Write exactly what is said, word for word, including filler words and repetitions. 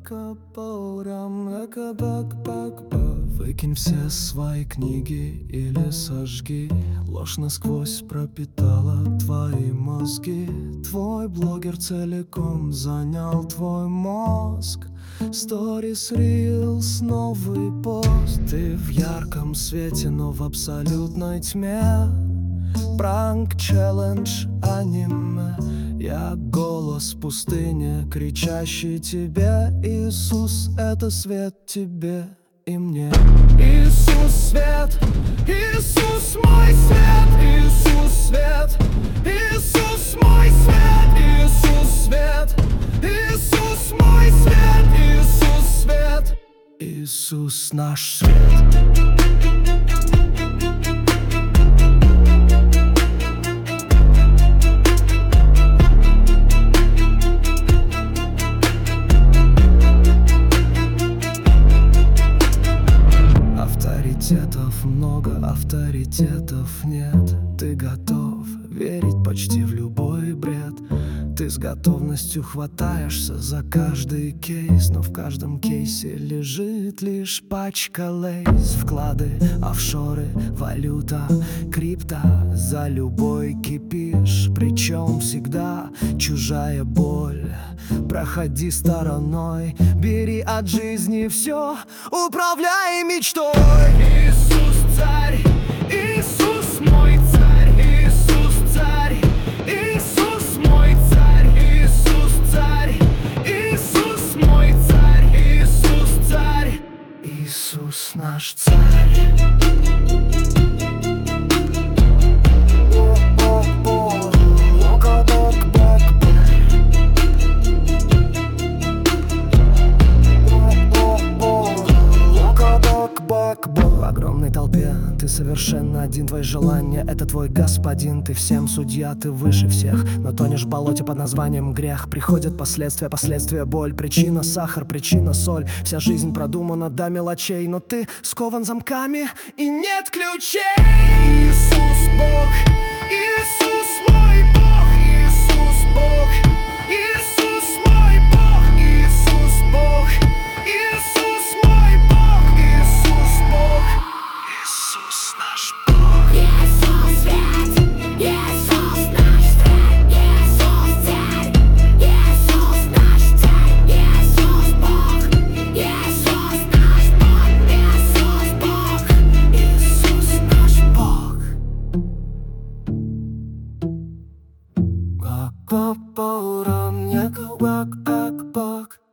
Выкинь все свои книги или сожги. Ложь насквозь пропитала твои мозги. Твой блогер целиком занял твой мозг. Сторис, рилс, новый пост. Ты в ярком свете, но в абсолютной тьме. Пранк, челлендж, аниме. Я голос в пустыне, кричащий тебе. Иисус — это свет тебе и мне. Иисус — свет, Иисус — мой свет. Иисус — свет, Иисус — мой свет. Иисус — свет, Иисус — мой свет. Иисус — свет, Иисус — наш свет. Авторитетов много, авторитетов нет. Ты готов верить почти в любой бред. Ты с готовностью хватаешься за каждый кейс, но в каждом кейсе лежит лишь пачка лейс. Вклады, офшоры, валюта, крипто. За любой кипиш, причем всегда чужая боль. Проходи стороной, бери от жизни все, управляй мечтой. Иисус царь, Иисус мой царь. Иисус царь, Иисус мой царь. Иисус царь, Иисус мой царь. Иисус царь, Иисус наш царь. В огромной толпе ты совершенно один. Твои желания — это твой господин. Ты всем судья, ты выше всех, но тонешь в болоте под названием грех. Приходят последствия, последствия боль. Причина сахар, причина соль. Вся жизнь продумана до мелочей, но ты скован замками и нет ключей. Иисус Бог, Иисус мой Бог. Иисус Бог, Иисус мой Бог. Иисус Бог, Иисус мой Бог. Иисус Бог, Иисус наш Бог. Иисус свет, Иисус наш свет. Иисус царь, Иисус наш царь. Иисус Бог, Иисус наш Бог. Иисус Бог, Иисус наш Бог. Как папа, ран, як бак, как бак.